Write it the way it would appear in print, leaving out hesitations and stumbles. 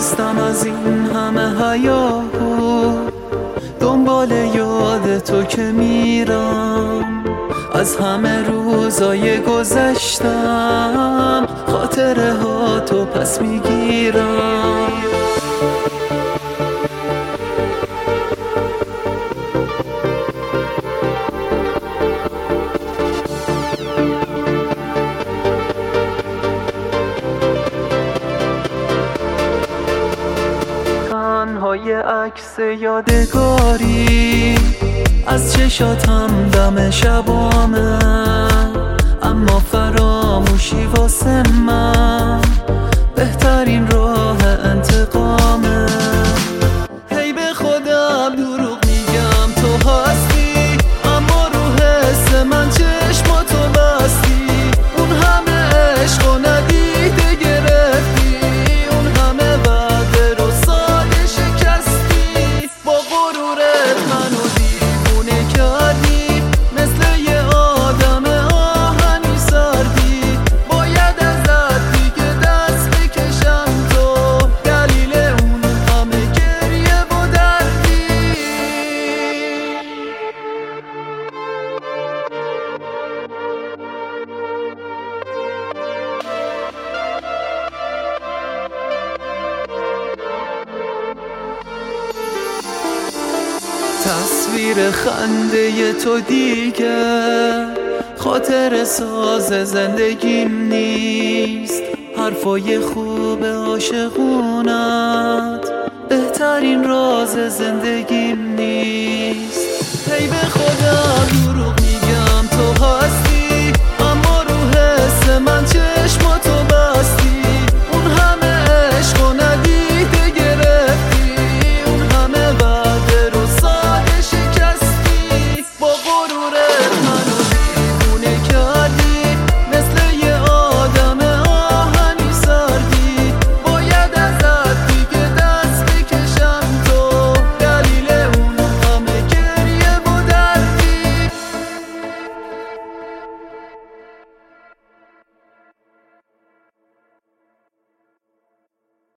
نیستم از این همه هیاهو، دنبال یاد تو که میرم. از همه روزای گذشتم خاطره ها تو پس میگیرم. تنهای عکس یادگاری از چشاتم دم شبامه، اما فراموشی واسه من بهترین راه انتقامه. هی به خودم دروغ میگم تو هستی، اما رو حس من چشماتو بستی. اون همه عشق و ندیده گرفتی، اون همه وعده رو ساده شکستی. با غرورت منو دیوونه کردی، مثل یه آدم آهنی سردی. باید ازت دیگه دست بکشم تو، دلیل اون همه گریه و دردی. تصویر خنده تو دیگه خاطر ساز زندگیم نیست. حرفای خوب عاشقونت بهترین راز زندگیم نیست. هی به خودم